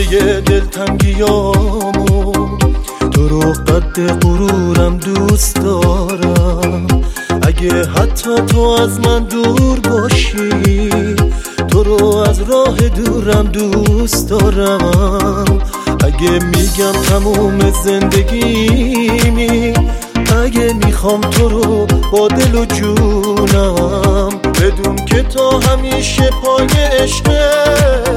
همه دلتنگیامو، تو رو قد غرورم دوست دارم. اگه حتی تو از من دور باشی، تو رو از راه دورم دوست دارم. اگه میگم تموم زندگیمی، اگه میخوام تو رو با دل و جونم، بدون که تا همیشه پای عشقه.